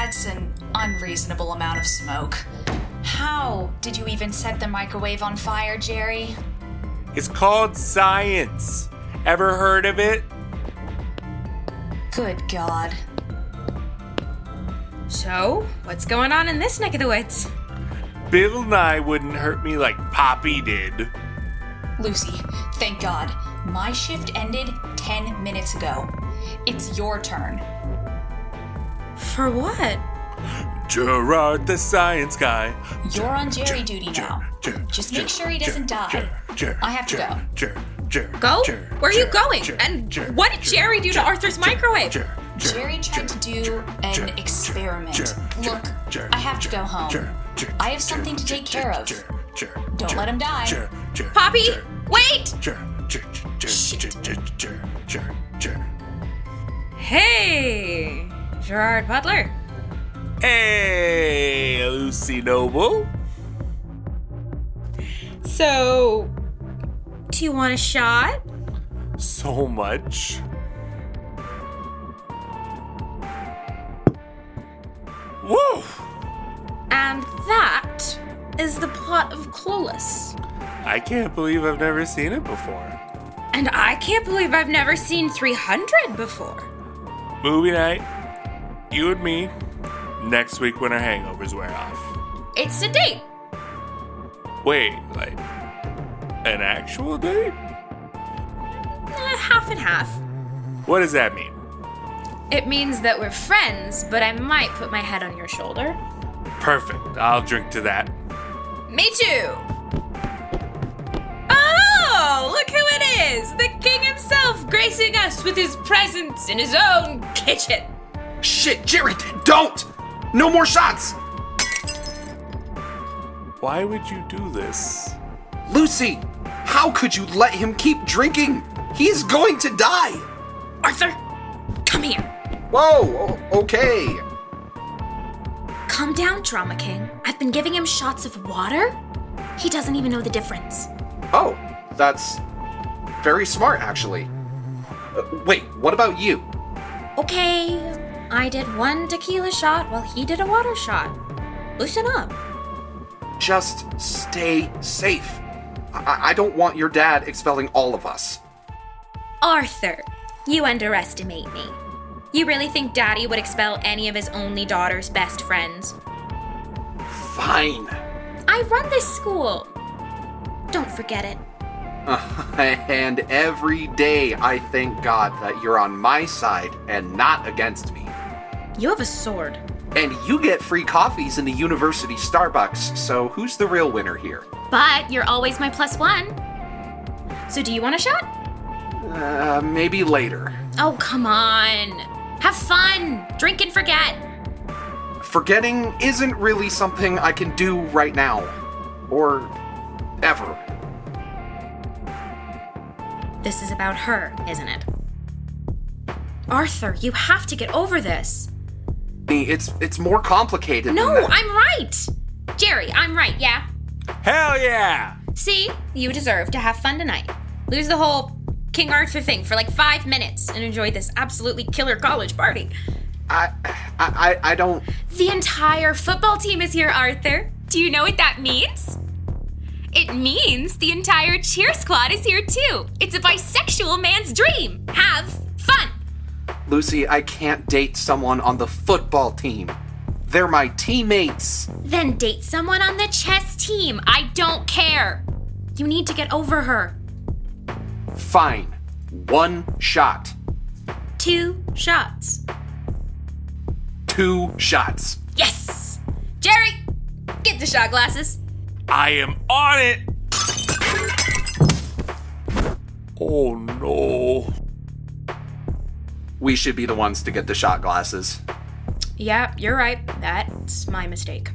That's an unreasonable amount of smoke. How did you even set the microwave on fire, Jerry? It's called science. Ever heard of it? Good God. So, what's going on in this neck of the woods? Bill Nye wouldn't hurt me like Poppy did. Lucy, thank God. My shift ended 10 minutes ago. It's your turn. For what? Gerard the science guy. You're on Jerry duty now. Just make sure he doesn't die. I have to go. Go? Where are you going? And what did Jerry do to Arthur's microwave? Jerry tried to do an experiment. Look, I have to go home. I have something to take care of. Don't let him die. Poppy, wait! Hey, Gerard Butler. Hey, Lucy Noble. So, do you want a shot? So much. Whoa! And that is the plot of Clueless. I can't believe I've never seen it before. And I can't believe I've never seen 300 before. Movie night, you and me, next week when our hangovers wear off. It's a date. Wait, like, an actual date? Half and half. What does that mean? It means that we're friends, but I might put my head on your shoulder. Perfect, I'll drink to that. Me too. Oh, look who it is! The king himself gracing us with his presence in his own kitchen. Shit, Jerry, don't! No more shots! Why would you do this? Lucy, how could you let him keep drinking? He's going to die! Arthur, come here. Whoa, okay. Calm down, Drama King. I've been giving him shots of water. He doesn't even know the difference. Oh, that's very smart, actually. Wait, what about you? Okay, I did one tequila shot while he did a water shot. Loosen up. Just stay safe. I don't want your dad expelling all of us. Arthur, you underestimate me. You really think Daddy would expel any of his only daughter's best friends? Fine. I run this school. Don't forget it. And every day I thank God that you're on my side and not against me. You have a sword. And you get free coffees in the university Starbucks, so who's the real winner here? But you're always my +1. So do you want a shot? Maybe later. Oh, come on. Have fun. Drink and forget. Forgetting isn't really something I can do right now. Or ever. This is about her, isn't it? Arthur, you have to get over this. It's more complicated No, than that. I'm right. Jerry, I'm right, yeah? Hell yeah! See, you deserve to have fun tonight. Lose the whole King Arthur thing for like 5 minutes and enjoy this absolutely killer college party. I don't... The entire football team is here, Arthur. Do you know what that means? It means the entire cheer squad is here too. It's a bisexual man's dream. Have fun. Lucy, I can't date someone on the football team. They're my teammates. Then date someone on the chess team. I don't care. You need to get over her. Fine. 1 shot. 2 shots. 2 shots. Yes! Jerry, get the shot glasses. I am on it! Oh no. We should be the ones to get the shot glasses. Yeah, you're right. That's my mistake.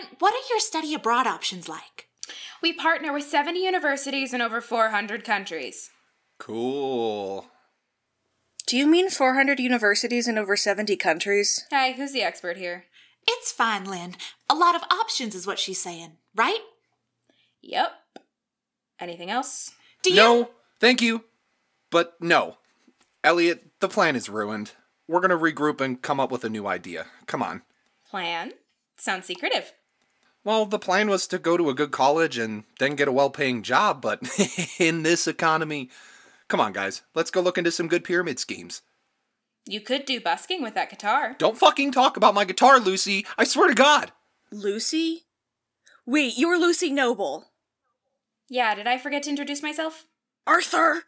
And what are your study abroad options like? We partner with 70 universities in over 400 countries. Cool. Do you mean 400 universities in over 70 countries? Hey, who's the expert here? It's fine, Lynn. A lot of options is what she's saying, right? Yep. Anything else? No, thank you. But no. Elliot, the plan is ruined. We're gonna regroup and come up with a new idea. Come on. Plan? Sounds secretive. Well, the plan was to go to a good college and then get a well-paying job, but in this economy... Come on, guys. Let's go look into some good pyramid schemes. You could do busking with that guitar. Don't fucking talk about my guitar, Lucy. I swear to God. Lucy? Wait, you're Lucy Noble. Yeah, did I forget to introduce myself? Arthur!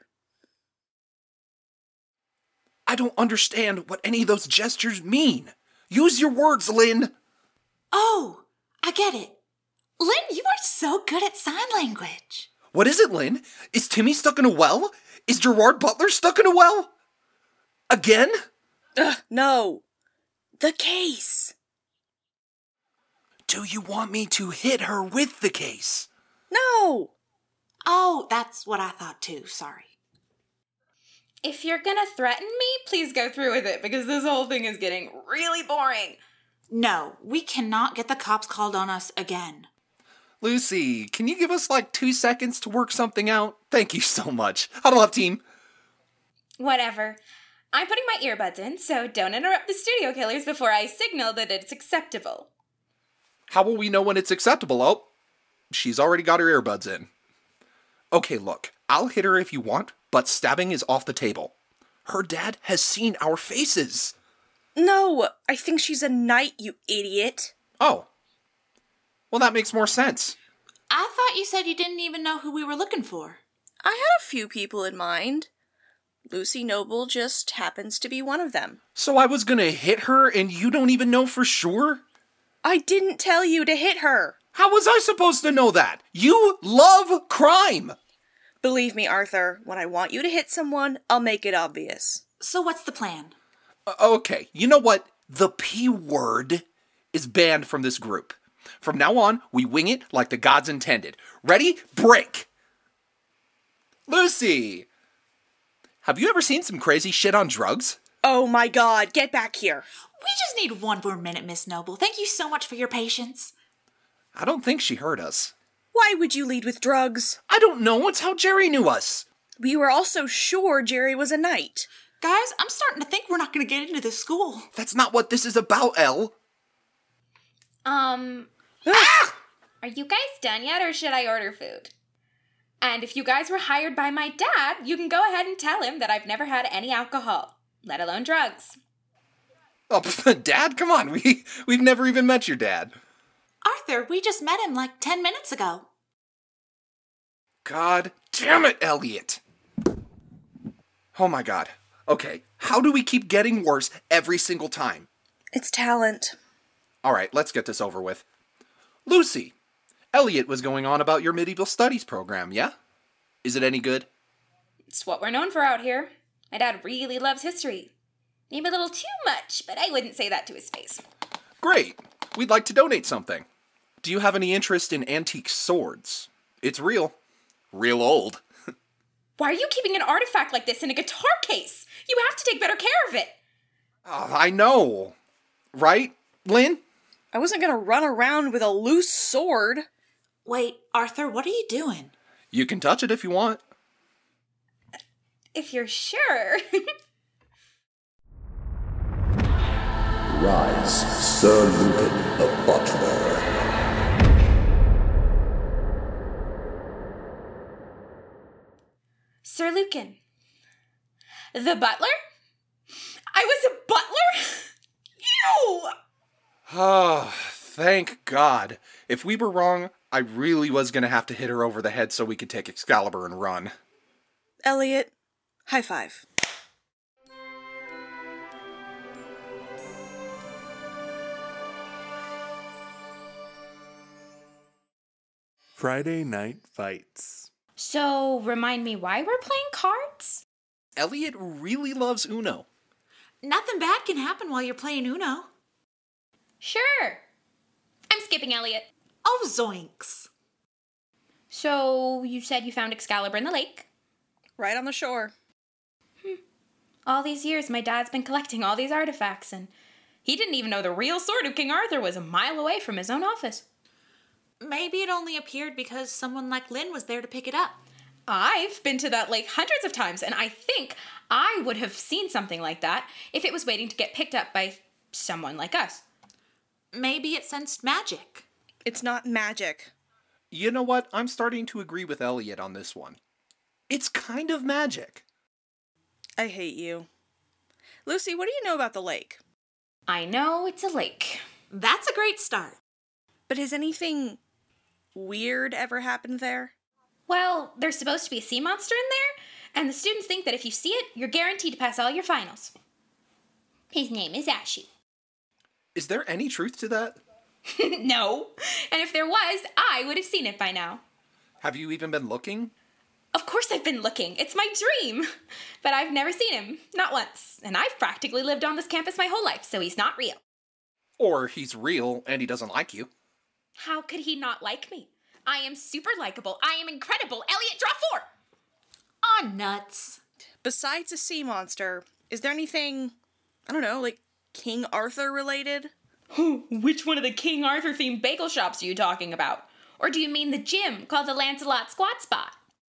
I don't understand what any of those gestures mean. Use your words, Lynn. Oh, I get it. Lynn, you are so good at sign language. What is it, Lynn? Is Timmy stuck in a well? Is Gerard Butler stuck in a well? Again? No. The case. Do you want me to hit her with the case? No. Oh, that's what I thought too, sorry. If you're gonna threaten me, please go through with it, because this whole thing is getting really boring. No, we cannot get the cops called on us again. Lucy, can you give us like 2 seconds to work something out? Thank you so much. Huddle up, team. Whatever. I'm putting my earbuds in, so don't interrupt the studio killers before I signal that it's acceptable. How will we know when it's acceptable? Oh, she's already got her earbuds in. Okay, look, I'll hit her if you want, but stabbing is off the table. Her dad has seen our faces. No, I think she's a knight, you idiot. Oh. Well, that makes more sense. I thought you said you didn't even know who we were looking for. I had a few people in mind. Lucy Noble just happens to be one of them. So I was gonna hit her and you don't even know for sure? I didn't tell you to hit her. How was I supposed to know that? You love crime! Believe me, Arthur, when I want you to hit someone, I'll make it obvious. So what's the plan? Okay, you know what? The P word is banned from this group. From now on, we wing it like the gods intended. Ready? Break! Lucy! Have you ever seen some crazy shit on drugs? Oh my god, get back here. We just need one more minute, Miss Noble. Thank you so much for your patience. I don't think she heard us. Why would you lead with drugs? I don't know, it's how Jerry knew us. We were also sure Jerry was a knight. Guys, I'm starting to think we're not going to get into this school. That's not what this is about, Elle. Are you guys done yet, or should I order food? And if you guys were hired by my dad, you can go ahead and tell him that I've never had any alcohol, let alone drugs. Oh, Dad, come on. We've never even met your dad. Arthur, we just met him like 10 minutes ago. God damn it, Elliot. Oh my god. Okay, how do we keep getting worse every single time? It's talent. Alright, let's get this over with. Lucy, Elliot was going on about your medieval studies program, yeah? Is it any good? It's what we're known for out here. My dad really loves history. Maybe a little too much, but I wouldn't say that to his face. Great. We'd like to donate something. Do you have any interest in antique swords? It's real. Real old. Why are you keeping an artifact like this in a guitar case? You have to take better care of it. Oh, I know. Right, Lynn? I wasn't gonna run around with a loose sword. Wait, Arthur, what are you doing? You can touch it if you want. If you're sure. Rise, Sir Lucan of Butler. Sir Lucan. The butler? I was a butler? Ew! Oh, thank God. If we were wrong, I really was gonna have to hit her over the head so we could take Excalibur and run. Elliot, high five. Friday Night Fights. So, remind me why we're playing cards? Elliot really loves Uno. Nothing bad can happen while you're playing Uno. Sure. I'm skipping, Elliot. Oh, zoinks. So, you said you found Excalibur in the lake. Right on the shore. All these years, my dad's been collecting all these artifacts, and he didn't even know the real sword of King Arthur was a mile away from his own office. Maybe it only appeared because someone like Lynn was there to pick it up. I've been to that lake hundreds of times, and I think I would have seen something like that if it was waiting to get picked up by someone like us. Maybe it sensed magic. It's not magic. You know what? I'm starting to agree with Elliot on this one. It's kind of magic. I hate you. Lucy, what do you know about the lake? I know it's a lake. That's a great start. But has anything weird ever happened there? Well, there's supposed to be a sea monster in there, and the students think that if you see it, you're guaranteed to pass all your finals. His name is Ashy. Is there any truth to that? No. And if there was, I would have seen it by now. Have you even been looking? Of course I've been looking. It's my dream. But I've never seen him. Not once. And I've practically lived on this campus my whole life, so he's not real. Or he's real and he doesn't like you. How could he not like me? I am super likable. I am incredible. Elliot, draw 4! Aw, nuts. Besides a sea monster, is there anything, I don't know, like King Arthur related? Which one of the King Arthur themed bagel shops are you talking about? Or do you mean the gym called the Lancelot Squat Spot?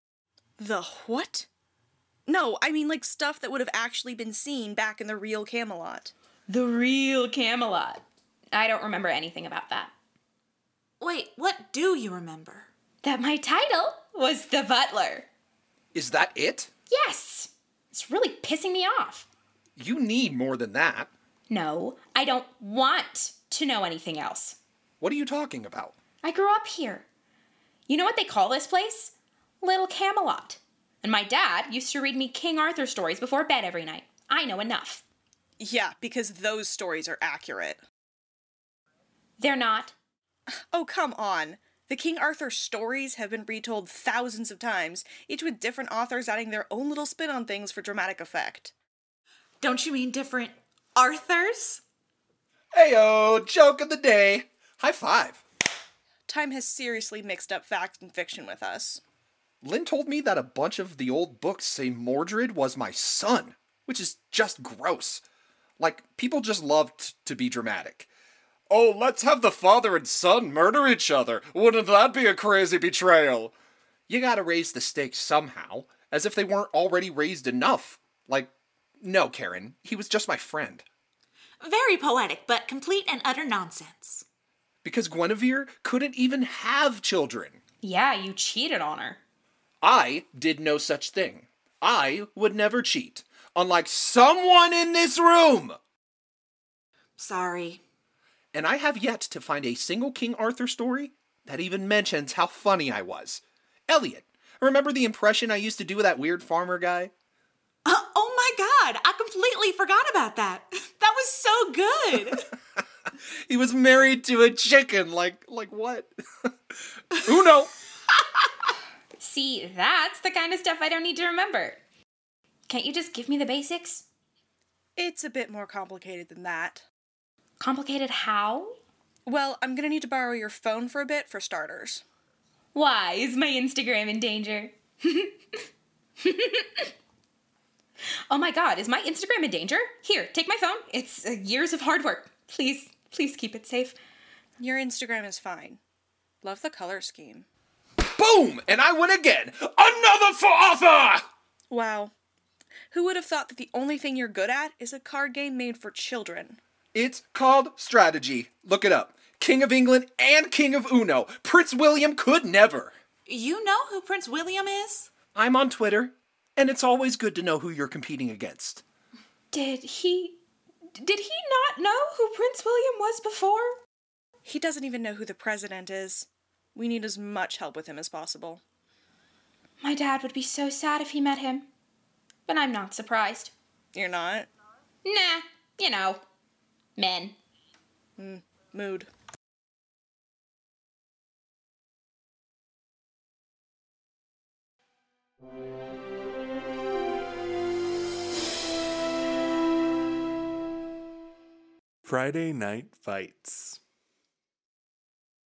The what? No, I mean like stuff that would have actually been seen back in the real Camelot. The real Camelot. I don't remember anything about that. Wait, what do you remember? That my title was the Butler. Is that it? Yes! It's really pissing me off. You need more than that. No, I don't want to know anything else. What are you talking about? I grew up here. You know what they call this place? Little Camelot. And my dad used to read me King Arthur stories before bed every night. I know enough. Yeah, because those stories are accurate. They're not. Oh, come on. The King Arthur stories have been retold thousands of times, each with different authors adding their own little spin on things for dramatic effect. Don't you mean different Arthurs? Heyo, joke of the day. High five. Time has seriously mixed up fact and fiction with us. Lynn told me that a bunch of the old books say Mordred was my son, which is just gross. Like, people just loved to be dramatic. Oh, let's have the father and son murder each other. Wouldn't that be a crazy betrayal? You gotta raise the stakes somehow, as if they weren't already raised enough. Like, no, Karen, he was just my friend. Very poetic, but complete and utter nonsense. Because Guinevere couldn't even have children. Yeah, you cheated on her. I did no such thing. I would never cheat, unlike someone in this room. Sorry. And I have yet to find a single King Arthur story that even mentions how funny I was. Elliot, remember the impression I used to do with that weird farmer guy? Oh my god, I completely forgot about that. That was so good. He was married to a chicken, like what? Uno! See, that's the kind of stuff I don't need to remember. Can't you just give me the basics? It's a bit more complicated than that. Complicated how? Well, I'm gonna need to borrow your phone for a bit, for starters. Why? Is my Instagram in danger? Oh my god, is my Instagram in danger? Here, take my phone. It's years of hard work. Please keep it safe. Your Instagram is fine. Love the color scheme. Boom! And I win again! Another for Arthur! Wow. Who would have thought that the only thing you're good at is a card game made for children? It's called strategy. Look it up. King of England and King of Uno. Prince William could never. You know who Prince William is? I'm on Twitter, and it's always good to know who you're competing against. Did he not know who Prince William was before? He doesn't even know who the president is. We need as much help with him as possible. My dad would be so sad if he met him. But I'm not surprised. You're not? Nah, you know, men. Mood. Friday Night Fights.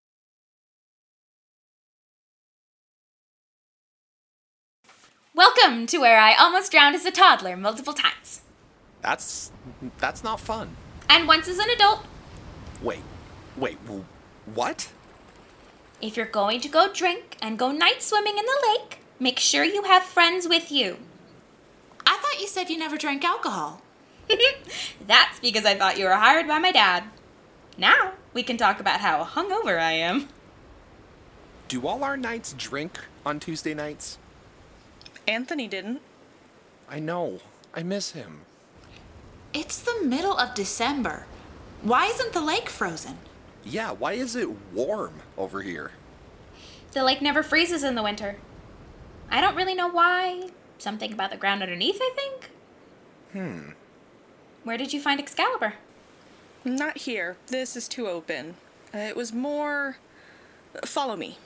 Welcome to where I almost drowned as a toddler multiple times. That's not fun. And once as an adult. Wait, what? If you're going to go drink and go night swimming in the lake, make sure you have friends with you. I thought you said you never drank alcohol. That's because I thought you were hired by my dad. Now we can talk about how hungover I am. Do all our knights drink on Tuesday nights? Anthony didn't. I know. I miss him. It's the middle of December. Why isn't the lake frozen? Yeah, why is it warm over here? The lake never freezes in the winter. I don't really know why. Something about the ground underneath, I think. Where did you find Excalibur? Not here. This is too open. It was more... Follow me.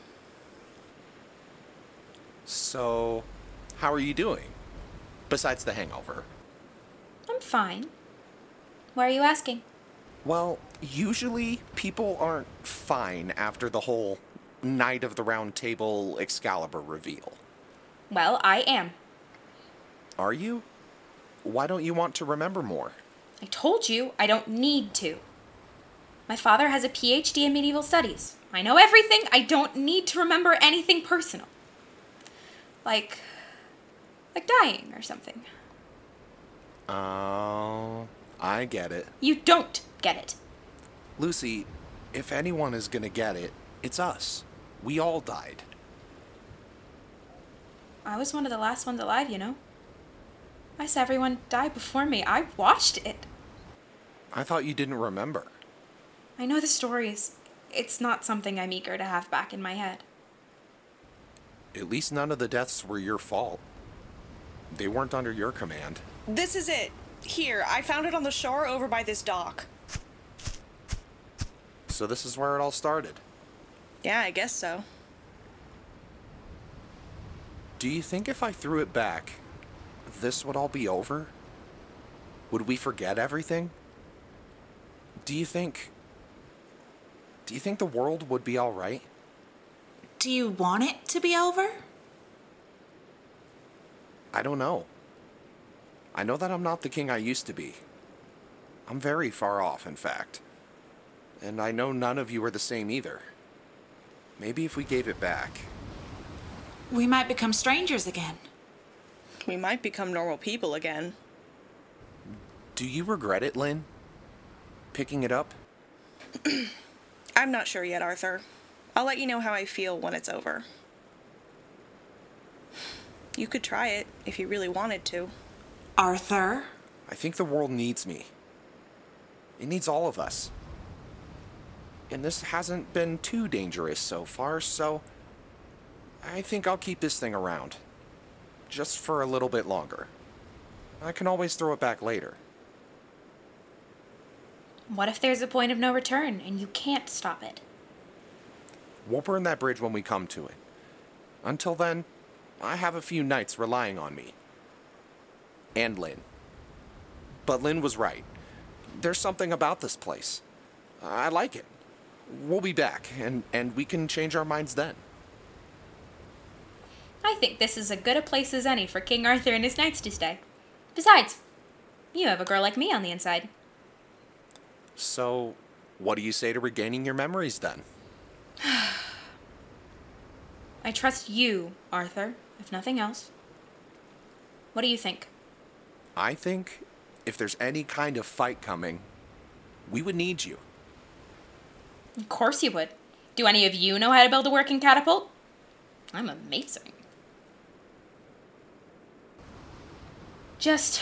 So, how are you doing? Besides the hangover. I'm fine. Why are you asking? Well, usually people aren't fine after the whole Knight of the Round Table Excalibur reveal. Well, I am. Are you? Why don't you want to remember more? I told you I don't need to. My father has a PhD in medieval studies. I know everything. I don't need to remember anything personal. Like dying or something. Oh, I get it. You don't get it. Lucy, if anyone is gonna get it, it's us. We all died. I was one of the last ones alive, you know. I saw everyone die before me. I watched it. I thought you didn't remember. I know the stories. It's not something I'm eager to have back in my head. At least none of the deaths were your fault. They weren't under your command. This is it. Here, I found it on the shore over by this dock. So this is where it all started. Yeah, I guess so. Do you think if I threw it back, this would all be over? Would we forget everything? Do you think the world would be all right? Do you want it to be over? I don't know. I know that I'm not the king I used to be. I'm very far off, in fact. And I know none of you are the same either. Maybe if we gave it back. We might become strangers again. We might become normal people again. Do you regret it, Lynn? Picking it up? I'm not sure yet, Arthur. I'll let you know how I feel when it's over. You could try it if you really wanted to. Arthur? I think the world needs me. It needs all of us. And this hasn't been too dangerous so far, so I think I'll keep this thing around. Just for a little bit longer. I can always throw it back later. What if there's a point of no return and you can't stop it? We'll burn that bridge when we come to it. Until then, I have a few knights relying on me. And Lynn. But Lynn was right. There's something about this place. I like it. We'll be back, and we can change our minds then. I think this is as good a place as any for King Arthur and his knights to stay. Besides, you have a girl like me on the inside. So, what do you say to regaining your memories then? I trust you, Arthur, if nothing else. What do you think? I think if there's any kind of fight coming, we would need you. Of course you would. Do any of you know how to build a working catapult? I'm amazing. Just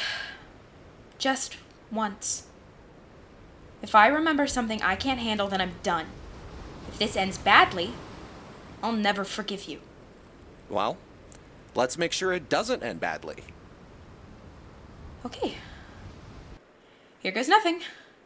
once. If I remember something I can't handle, then I'm done. If this ends badly, I'll never forgive you. Well, let's make sure it doesn't end badly. Okay. Here goes nothing.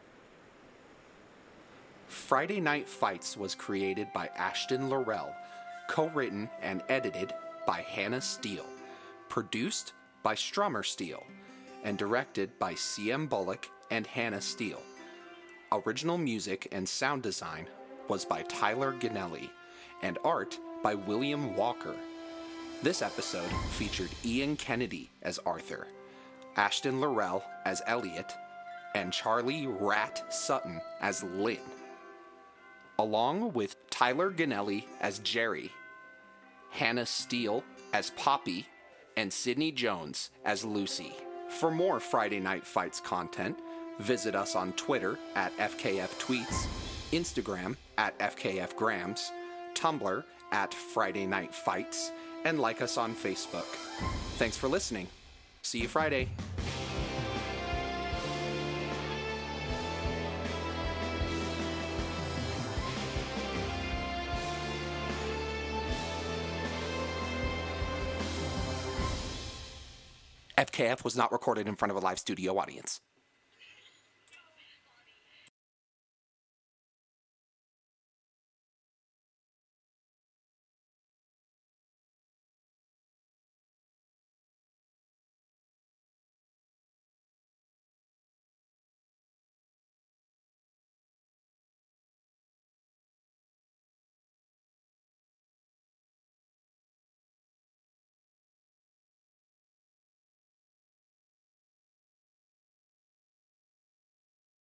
Friday Night Fights was created by Ashton Laurel, co-written and edited by Hannah Steele, produced by Strummer Steele, and directed by C.M. Bullock and Hannah Steele. Original music and sound design was by Tyler Ganelli, and art by William Walker. This episode featured Ian Kennedy as Arthur, Ashton Laurel as Elliot, and Charlie Rat Sutton as Lynn, along with Tyler Ganelli as Jerry, Hannah Steele as Poppy, and Sydney Jones as Lucy. For more Friday Night Fights content, visit us on Twitter at FKF Tweets, Instagram at FKF Grams, Tumblr at Friday Night Fights, and like us on Facebook. Thanks for listening. See you Friday. FKF was not recorded in front of a live studio audience.